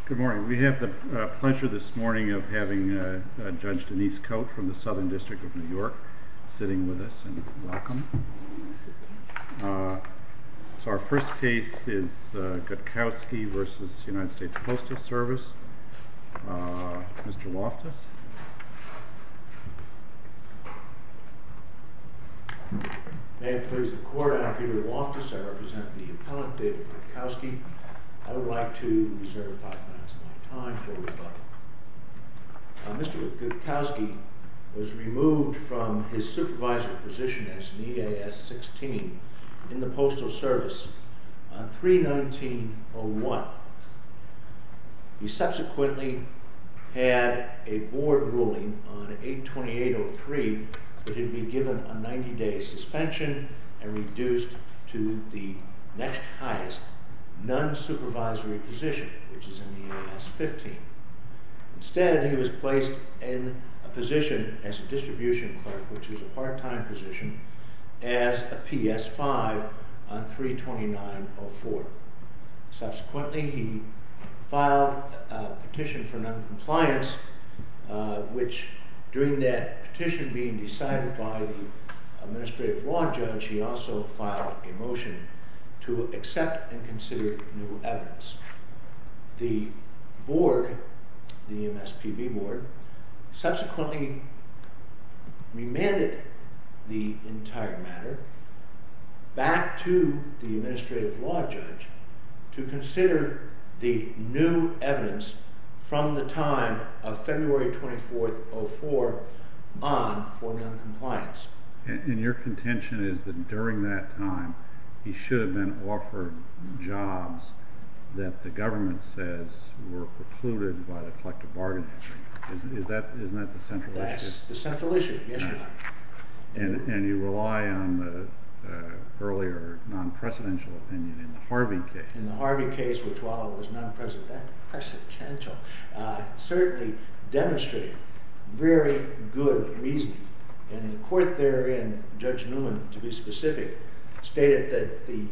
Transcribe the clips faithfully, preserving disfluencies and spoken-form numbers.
Good morning. We have the uh, pleasure this morning of having uh, uh, Judge Denise Cote from the Southern District of New York sitting with us, and welcome. Uh, so our first case is uh, Gutkowski versus United States Postal Service. Uh, Mister Loftus. May it please the Court, I'm Peter Loftus. I represent the appellant, David Gutkowski. I would like to reserve five minutes of my time for rebuttal. Uh, Mister Gutkowski was removed from his supervisor position as an E A S sixteen in the Postal Service on three nineteen oh one. He subsequently had a board ruling on eight twenty-eight oh three that he'd be given a ninety day suspension and reduced to the next highest non-supervisory position, which is in the E A S fifteen. Instead, he was placed in a position as a distribution clerk, which was a part-time position, as a P S five on three twenty-nine oh four. Subsequently, he filed a petition for noncompliance, uh, which during that petition being decided by the administrative law judge, he also filed a motion to accept and consider new evidence. The board, the M S P B board, subsequently remanded the entire matter back to the administrative law judge to consider the new evidence from the time of February twenty-fourth, oh four on for noncompliance. And, and your contention is that during that time he should have been offered jobs that the government says were precluded by the collective bargaining agreement. Is, is that, isn't that the central That's issue? That's the central issue, yes, Your Honor. And, and you rely on the uh, earlier non-presidential opinion in the Harvey case. In the Harvey case, which while it was non-presidential, uh, certainly demonstrated very good reasoning. And the court therein, Judge Newman, to be specific, stated that the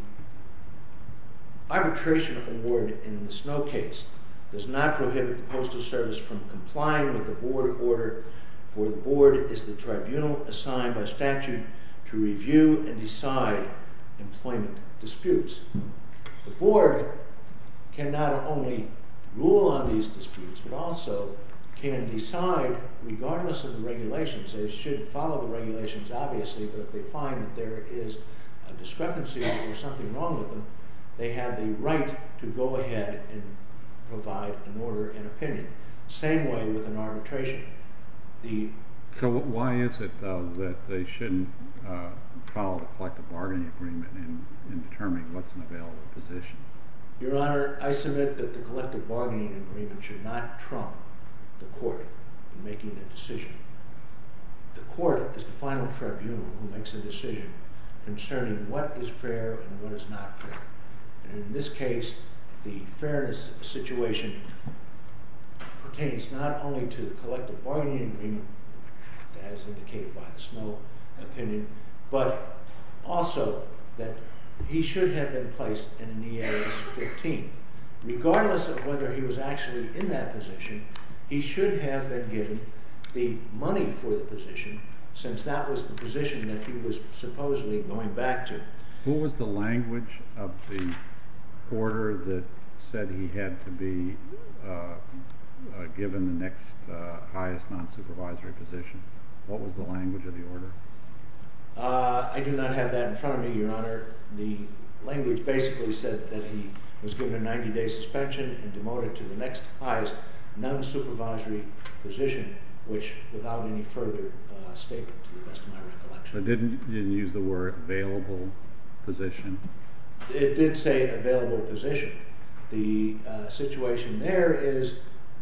arbitration award in the Snow case does not prohibit the Postal Service from complying with the board order, for the board is the tribunal assigned by statute to review and decide employment disputes. The board can not only rule on these disputes, but also can decide, regardless of the regulations, they should follow the regulations obviously, but if they find that there is a discrepancy or something wrong with them, they have the right to go ahead and provide an order and opinion. Same way with an arbitration. The So why is it, though, that they shouldn't uh, follow the collective bargaining agreement in, in determining what's an available position? Your Honor, I submit that the collective bargaining agreement should not trump the court in making a decision. The court is the final tribunal who makes a decision concerning what is fair and what is not fair. And in this case, the fairness situation pertains not only to the collective bargaining agreement, as indicated by the Snow opinion, but also that he should have been placed in an E A S fifteen. Regardless of whether he was actually in that position, he should have been given the money for the position, since that was the position that he was supposedly going back to. What was the language of the order that said he had to be uh, uh, given the next uh, highest non-supervisory position? What was the language of the order? Uh, I do not have that in front of me, Your Honor. The language basically said that he was given a ninety day suspension and demoted to the next highest non-supervisory position, which without any further uh, statement, to the best of my recollection. But didn't you didn't use the word available position? It did say available position. The uh, situation there is,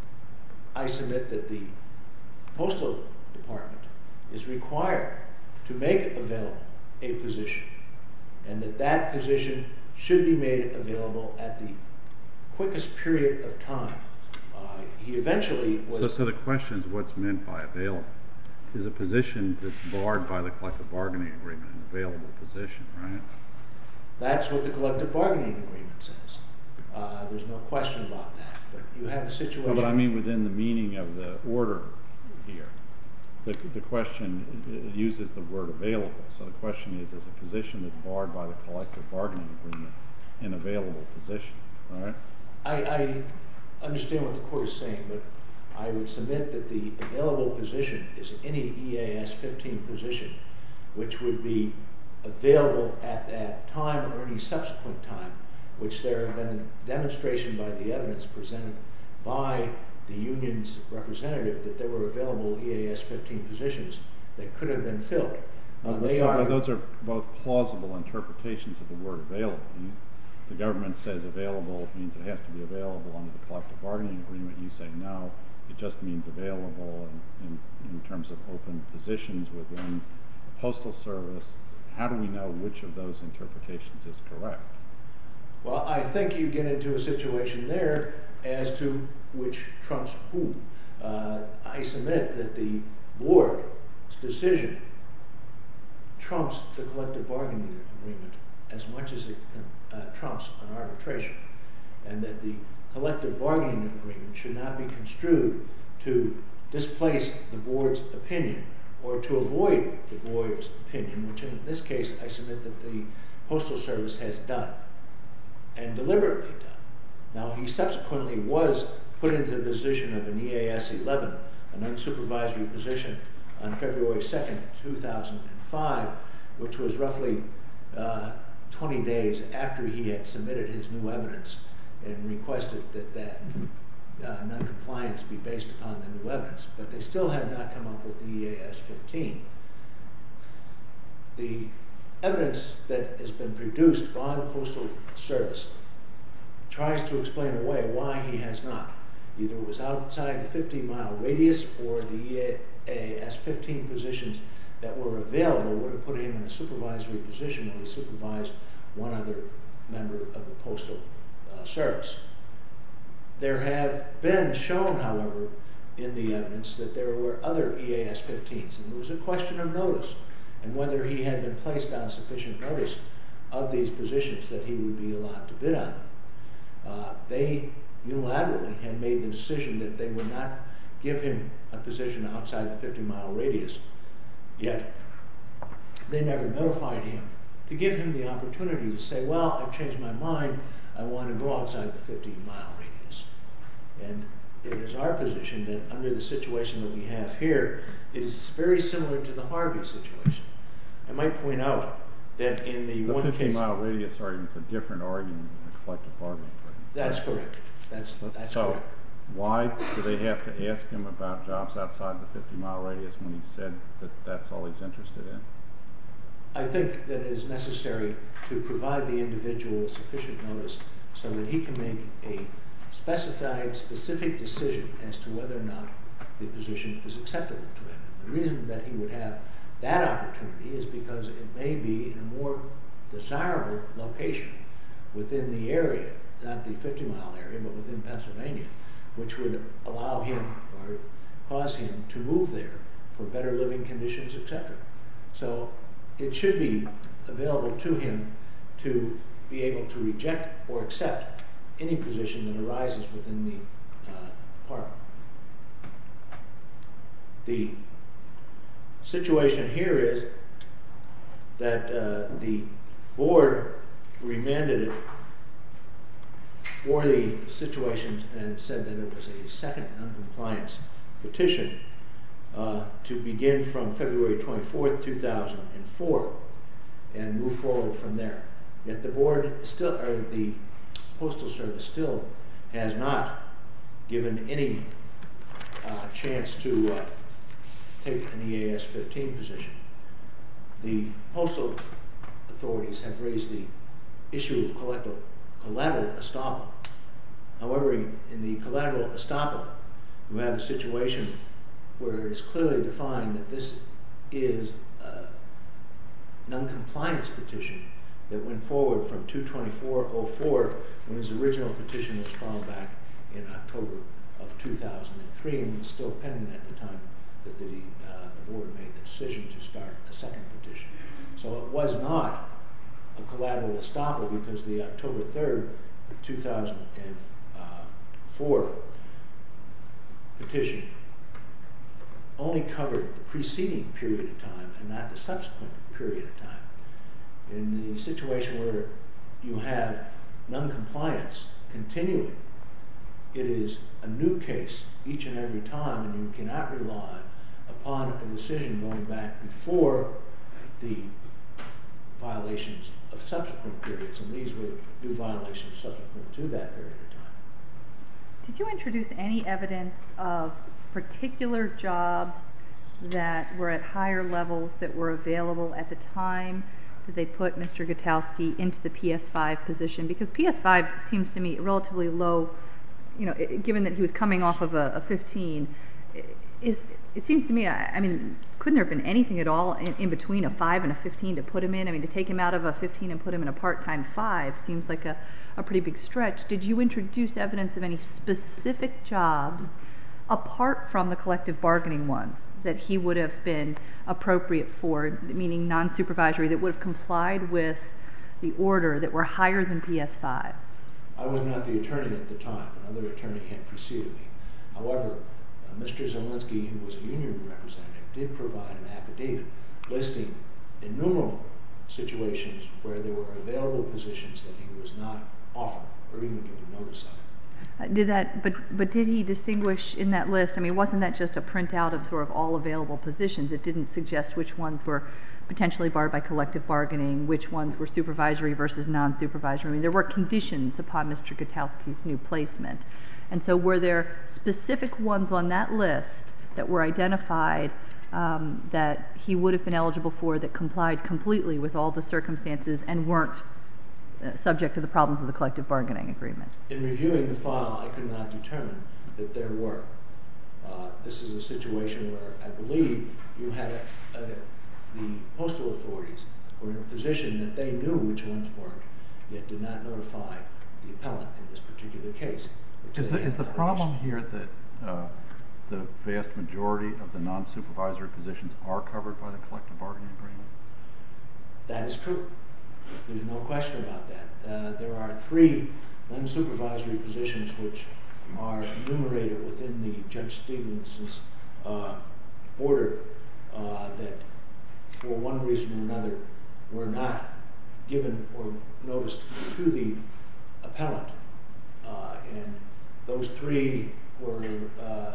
I submit that the Postal Department is required to make available a position, and that that position should be made available at the quickest period of time. Uh, he eventually was... So, so the question is what's meant by available? Is a position that's barred by the collective bargaining agreement an available position, right? That's what the collective bargaining agreement says. Uh, there's no question about that. But you have have a situation... No, but I mean within the meaning of the order here. The, the question it uses the word available. So the question is, is a position that's barred by the collective bargaining agreement an available position, right? I, I understand what the court is saying, but I would submit that the available position is any E A S fifteen position, which would be available at that time or any subsequent time, which there have been a demonstration by the evidence presented by the union's representative that there were available E A S fifteen positions that could have been filled. Uh, well, they so, are, those are both plausible interpretations of the word available. You, the government says available means it has to be available under the collective bargaining agreement. You say no, it just means available in, in, in terms of open positions within the Postal Service. How do we know which of those interpretations is correct? Well, I think you get into a situation there as to which trumps who. Uh, I submit that the board's decision trumps the collective bargaining agreement as much as it uh, trumps an arbitration, and that the collective bargaining agreement should not be construed to displace the board's opinion or to avoid the board's opinion, which in this case I submit that the Postal Service has done, and deliberately done. Now, he subsequently was put into the position of an E A S eleven, an unsupervisory position, on February second, two thousand five, which was roughly uh, twenty days after he had submitted his new evidence and requested that that uh, noncompliance be based upon the new evidence. But they still have not come up with the E A S fifteen. The evidence that has been produced by the Postal Service tries to explain away why he has not. Either it was outside the fifty mile radius, or the E A S fifteen positions that were available would have put him in a supervisory position where he supervised one other member of the Postal uh, Service. There have been shown, however, in the evidence that there were other E A S fifteens, and there was a question of notice and whether he had been placed on sufficient notice of these positions that he would be allowed to bid on them. Uh, they unilaterally had made the decision that they would not give him a position outside the fifty mile radius, yet they never notified him to give him the opportunity to say, well, I've changed my mind, I want to go outside the fifty mile radius. And it is our position that under the situation that we have here, it is very similar to the Harvey situation. I might point out that in the, the one fifty case... mile radius argument is a different argument than the collective bargaining agreement. That's correct. That's, that's so correct. Why do they have to ask him about jobs outside the fifty mile radius when he said that that's all he's interested in? I think that it is necessary to provide the individual with sufficient notice so that he can make a specified, specific decision as to whether or not the position is acceptable to him. And the reason that he would have that opportunity is because it may be in a more desirable location within the area, not the fifty mile area, but within Pennsylvania, which would allow him or cause him to move there for better living conditions, et cetera. So it should be available to him to be able to reject or accept any position that arises within the uh, department. The situation here is that uh, the board remanded it for the situations and said that it was a second noncompliance petition uh, to begin from February twenty-fourth, two thousand four and move forward from there. Yet the board still, or the Postal Service still has not given any uh, chance to uh, take an E A S fifteen position. The postal authorities have raised the issue of collateral, collateral estoppel. However, in the collateral estoppel, you have a situation where it is clearly defined that this is a non-compliance petition that went forward from two twenty-four oh four when his original petition was filed back in October of two thousand three and was still pending at the time that the, uh, the board made the decision to start a second petition. So it was not a collateral estoppel because the October third, two thousand four petition only covered the preceding period of time and not the subsequent period of time. In the situation where you have noncompliance continuing, it is a new case each and every time, and you cannot rely upon a decision going back before the violations of subsequent periods, and these were new violations subsequent to that period of time. Did you introduce any evidence of particular jobs that were at higher levels that were available at the time that they put Mister Gutowski into the P S five position? Because P S five seems to me relatively low, you know, given that he was coming off of a, a fifteen. Is, it seems to me, I, I mean, couldn't there have been anything at all in, in between a five and a fifteen to put him in? I mean, to take him out of a fifteen and put him in a part-time five seems like a, a pretty big stretch. Did you introduce evidence of any specific jobs, apart from the collective bargaining ones, that he would have been appropriate for, meaning non-supervisory, that would have complied with the order, that were higher than P S five? I was not the attorney at the time. Another attorney had preceded me. However, uh, Mister Zielinski, who was a union representative, did provide an affidavit listing innumerable situations where there were available positions that he was not offered or even given notice of. Uh, did that, but but did he distinguish in that list? I mean, wasn't that just a printout of sort of all available positions? It didn't suggest which ones were potentially barred by collective bargaining, which ones were supervisory versus non-supervisory. I mean, there were conditions upon Mister Gutowski's new placement. And so were there specific ones on that list that were identified um, that he would have been eligible for, that complied completely with all the circumstances and weren't uh, subject to the problems of the collective bargaining agreement? In reviewing the file, I could not determine that there were. Uh, this is a situation where I believe you had a, a, the postal authorities were in a position that they knew which ones weren't, yet did not notify the appellant in this particular case. Is the, is the problem here that uh, the vast majority of the non-supervisory positions are covered by the collective bargaining agreement? That is true. There's no question about that. Uh, there are three non-supervisory positions which are enumerated within the Judge Stevens's uh, order uh, that, for one reason or another, were not given or noticed to the appellant. Uh, and those three were uh,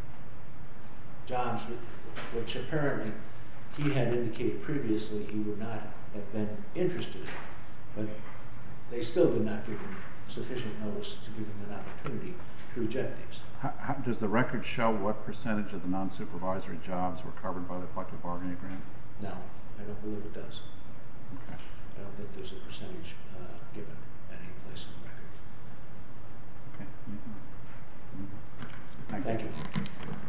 jobs which apparently he had indicated previously he would not have been interested in. But they still did not give him sufficient notice to give him an opportunity to reject these. How, how, does the record show what percentage of the non-supervisory jobs were covered by the collective bargaining agreement? No, I don't believe it does. Okay. I don't think there's a percentage uh, given at any place in the record. Okay. Mm-hmm. Mm-hmm. Thank, Thank you. you.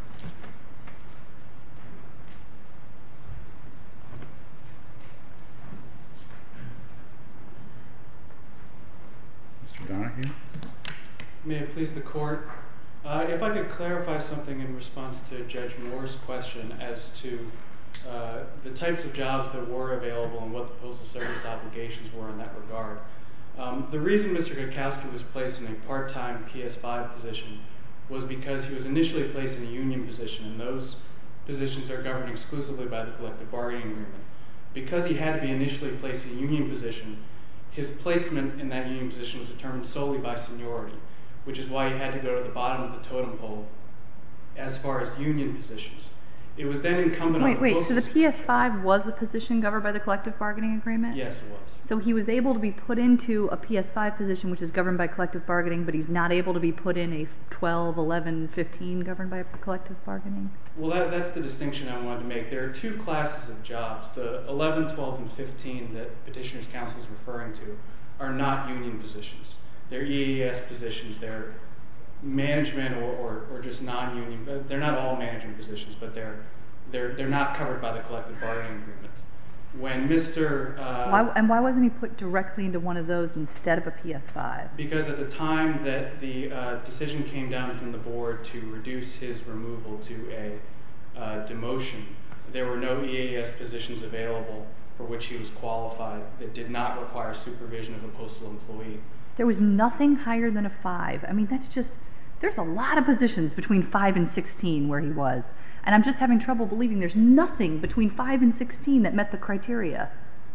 Mister Donahue? May it please the court. Uh, if I could clarify something in response to Judge Moore's question as to uh, the types of jobs that were available and what the Postal Service obligations were in that regard. Um, the reason Mister Gutowski was placed in a part-time P S five position was because he was initially placed in a union position, and those positions are governed exclusively by the collective bargaining agreement. Because he had to be initially placed in a union position, his placement in that union position was determined solely by seniority, which is why he had to go to the bottom of the totem pole as far as union positions. It was then incumbent wait, on wait, the Wait, so the P S five was a position governed by the collective bargaining agreement? Yes, it was. So he was able to be put into a P S five position which is governed by collective bargaining, but he's not able to be put in a twelve, eleven, fifteen governed by collective bargaining? Well, that, that's the distinction I wanted to make. There are two classes of jobs. The eleven, twelve, and fifteen that Petitioner's Counsel is referring to are not union positions. They're E A S positions. They're management or, or, or just non-union. They're not all management positions, but they're they're they're not covered by the collective bargaining agreement. When Mister Uh, why, and why wasn't he put directly into one of those instead of a P S five? Because at the time that the uh, decision came down from the board to reduce his removal to a uh, demotion, there were no E A S positions available for which he was qualified that did not require supervision of a postal employee. There was nothing higher than a five. I mean, that's just, there's a lot of positions between five and sixteen where he was. And I'm just having trouble believing there's nothing between five and sixteen that met the criteria.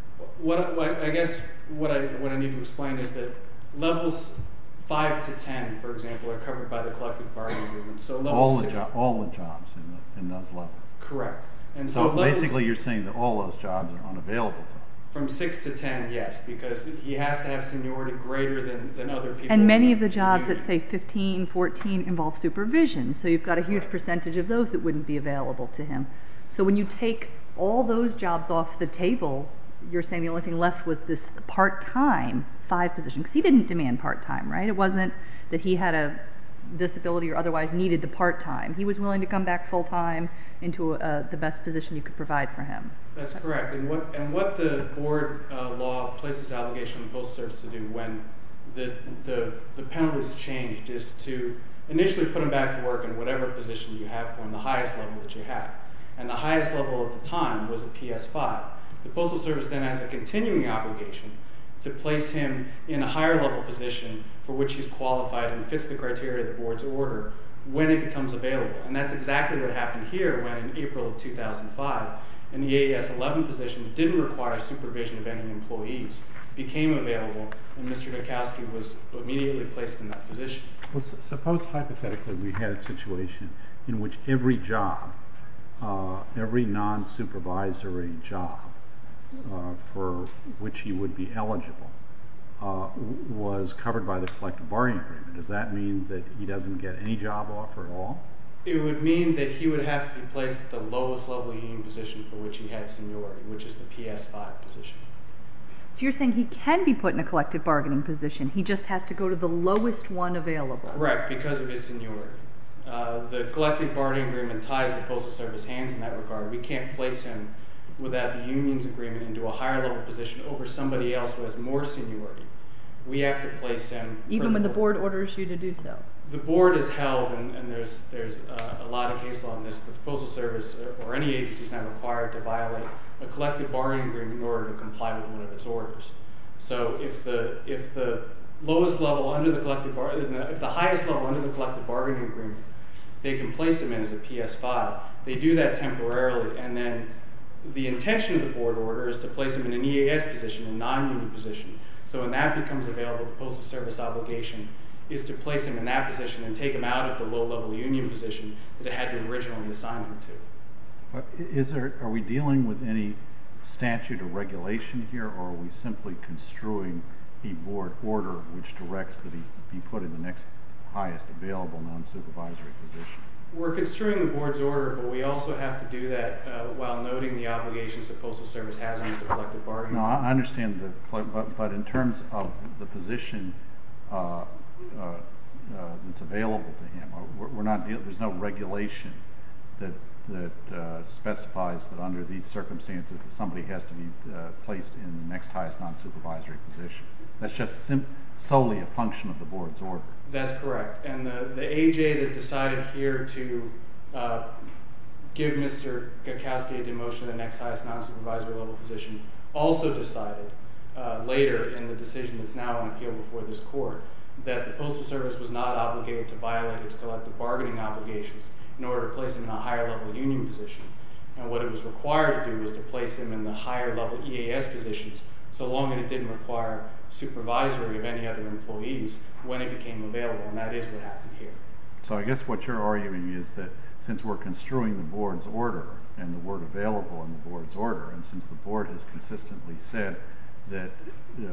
What, what I guess what I what I need to explain is that levels five to ten, for example, are covered by the collective bargaining agreement. So levels All the, six, jo all the jobs in, the, in those levels. correct. And so, So levels, basically you're saying that all those jobs are unavailable to him. from six to ten, yes, because he has to have seniority greater than, than other people. And many of the in jobs union. that say fifteen, fourteen involve supervision, so you've got a huge percentage of those that wouldn't be available to him. So when you take all those jobs off the table, you're saying the only thing left was this part-time five position, because he didn't demand part-time, right? It wasn't that he had a disability or otherwise needed the part-time. He was willing to come back full-time into uh, the best position you could provide for him. That's correct. And what and what the board uh, law places the obligation on the Postal Service to do when the the the penalties changed is to initially put him back to work in whatever position you have for him, the highest level that you have. And the highest level at the time was a P S five. The Postal Service then has a continuing obligation to place him in a higher level position for which he's qualified and fits the criteria of the board's order when it becomes available. And that's exactly what happened here when in April of two thousand five, an E A S eleven position that didn't require supervision of any employees became available, and Mister Gakowski was immediately placed in that position. Well, s suppose hypothetically we had a situation in which every job, uh, every non-supervisory job uh, for which he would be eligible uh, was covered by the collective bargaining agreement. Does that mean that he doesn't get any job offer at all? It would mean that he would have to be placed at the lowest level union position for which he had seniority, which is the P S five position. So you're saying he can be put in a collective bargaining position, he just has to go to the lowest one available. Correct, because of his seniority. Uh, the collective bargaining agreement ties the Postal Service hands in that regard. We can't place him without the union's agreement into a higher level position over somebody else who has more seniority. We have to place him... Even when the board orders you to do so. The board is held, and, and there's, there's uh, a lot of case law on this, that the Postal Service or, or any agency is not required to violate a collective bargaining agreement in order to comply with one of its orders. So if the, if the lowest level under the collective bar, if the highest level under the collective bargaining agreement, they can place him in as a P S five, they do that temporarily, and then the intention of the board order is to place him in an E A S position, a non-union position. So when that becomes available, the Postal Service obligation is to place him in that position and take him out of the low-level union position that it had to originally assign him to. Is there, are we dealing with any statute or regulation here, or are we simply construing a board order which directs that he be put in the next highest available non-supervisory position? We're construing the board's order, but we also have to do that uh, while noting the obligations the Postal Service has under the collective bargaining. No, I understand the, but, but in terms of the position uh, uh, uh, that's available to him, we're, we're not. There's no regulation that that uh, specifies that under these circumstances that somebody has to be uh, placed in the next highest non-supervisory position. That's just sim solely a function of the board's order. That's correct. And the, the A J that decided here to uh, give Mister Gakowski a demotion to the next highest non-supervisory level position also decided uh, later in the decision that's now on appeal before this court that the Postal Service was not obligated to violate its collective bargaining obligations in order to place him in a higher level union position. And what it was required to do was to place him in the higher level E A S positions, so long as it didn't require supervisory of any other employees when it became available, and that is what happened here. So I guess what you're arguing is that since we're construing the board's order and the word available in the board's order, and since the board has consistently said that uh,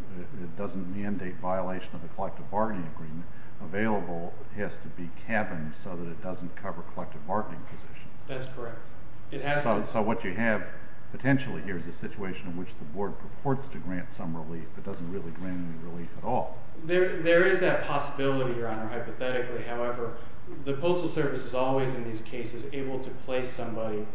it doesn't mandate violation of the collective bargaining agreement, available has to be cabined so that it doesn't cover collective bargaining positions. That's correct. It has so, to. So what you have potentially here is a situation in which the board purports to grant some relief but doesn't really grant any relief at all. There, there is that possibility, Your Honor, hypothetically. However, the Postal Service is always in these cases able to place somebody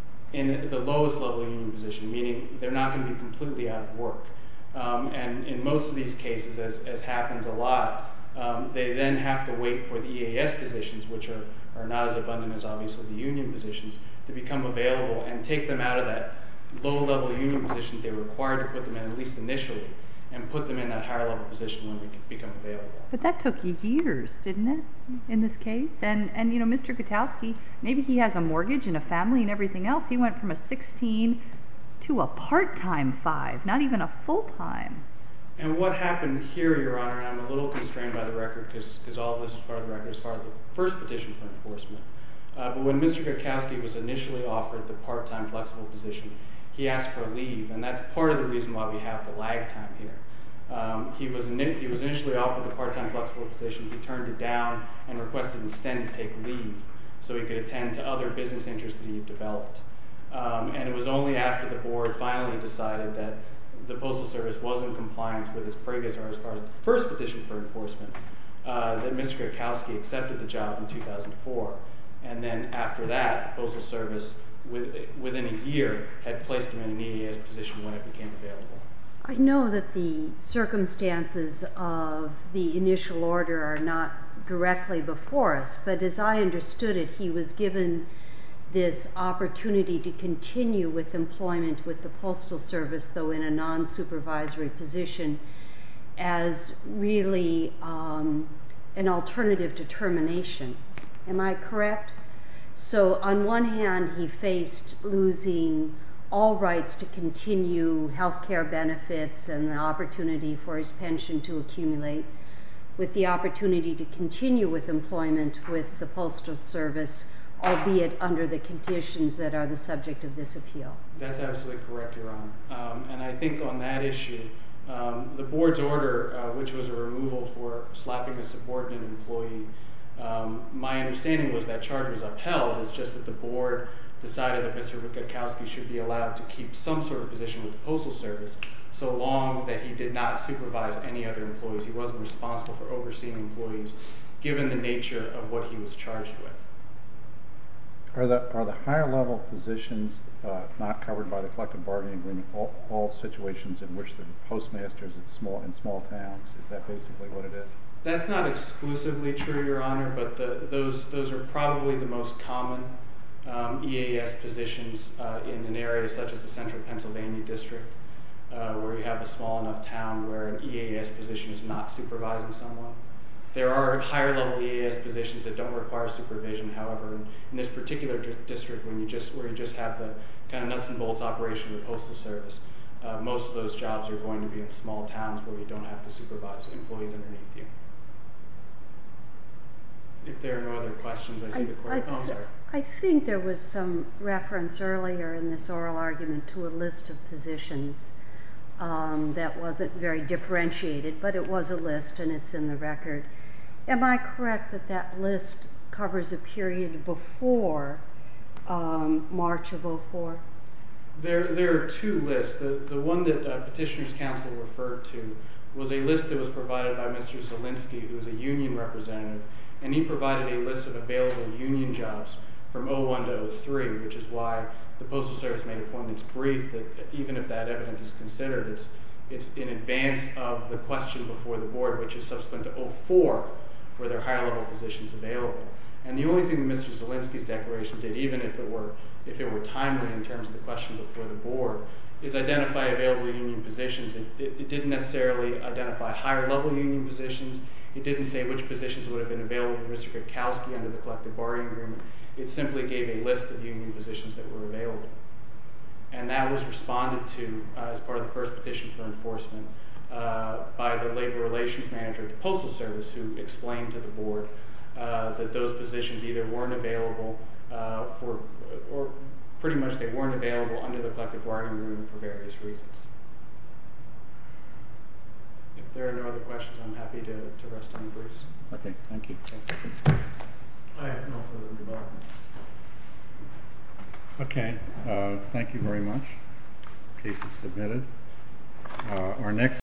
in the lowest level union position, meaning they're not going to be completely out of work. Um, and in most of these cases, as, as happens a lot, um, they then have to wait for the E A S positions, which are, are not as abundant as obviously the union positions, to become available and take them out of that low-level union position they were required to put them in, at least initially, and put them in that higher level position when they become available. But that took years, didn't it, in this case? And, and you know, Mister Gutowski, maybe he has a mortgage and a family and everything else. He went from a sixteen to a part-time five, not even a full-time. And what happened here, Your Honor, and I'm a little constrained by the record because all of this is part of the record as far as the first petition for enforcement. Uh, but when Mister Gutowski was initially offered the part-time flexible position, he asked for a leave, and that's part of the reason why we have the lag time here. Um, he, was in, he was initially offered the part-time flexible position. He turned it down and requested instead to take leave so he could attend to other business interests that he had developed. Um, and it was only after the board finally decided that the Postal Service was in compliance with its previous, or as far as the first petition for enforcement, uh, that Mister Gutowski accepted the job in two thousand four. And then after that, the Postal Service, with, within a year, had placed him in an E A S position when it became available. I know that the circumstances of the initial order are not directly before us, but as I understood it, he was given this opportunity to continue with employment with the Postal Service, though in a non-supervisory position, as really um, an alternative to termination. Am I correct? So on one hand, he faced losing all rights to continue health care benefits and the opportunity for his pension to accumulate, with the opportunity to continue with employment with the Postal Service, albeit under the conditions that are the subject of this appeal. That's absolutely correct, Your Honor. Um, and I think on that issue, um, the board's order, uh, which was a removal for slapping a subordinate employee, um, my understanding was that charge was upheld. It's just that the board decided that Mister Gutowski should be allowed to keep some sort of position with the Postal Service so long that he did not supervise any other employees. He wasn't responsible for overseeing employees, given the nature of what he was charged with. Are the are the higher level positions uh, not covered by the collective bargaining agreement? All, all situations in which the postmasters in small in small towns, is that basically what it is? That's not exclusively true, Your Honor, but the, those those are probably the most common um, E A S positions uh, in an area such as the Central Pennsylvania District, uh, where you have a small enough town where an E A S position is not supervising someone. There are higher level E A S positions that don't require supervision. However, in, in this particular di district, when you just where you just have the kind of nuts and bolts operation of the Postal Service, uh, most of those jobs are going to be in small towns where you don't have to supervise employees underneath you. If there are no other questions, I see I, the court. I, Oh, I'm sorry. I think there was some reference earlier in this oral argument to a list of positions um, that wasn't very differentiated, but it was a list and it's in the record. Am I correct that that list covers a period before um, March of oh four? There, there are two lists. The, the one that uh, Petitioner's Counsel referred to was a list that was provided by Mister Zielinski, who is a union representative, and he provided a list of available union jobs from oh one to oh three, which is why the Postal Service made a point in its brief that even if that evidence is considered, it's, it's in advance of the question before the board, which is subsequent to oh four, where there are higher level positions available. And the only thing that Mister Zielinski's declaration did, even if it were if it were timely in terms of the question before the board, is identify available union positions. It, it, it didn't necessarily identify higher level union positions. It didn't say which positions would have been available to Mister Gutowski under the collective bargaining agreement. It simply gave a list of union positions that were available. And that was responded to uh, as part of the first petition for enforcement uh, by the labor relations manager at the Postal Service, who explained to the board uh, that those positions either weren't available uh, for, or pretty much they weren't available under the collective bargaining agreement for various reasons. If there are no other questions, I'm happy to, to rest on the briefs. Okay, thank you. Thank you. I have no further rebuttal. Okay, uh, thank you very much. Case is submitted. Uh, our next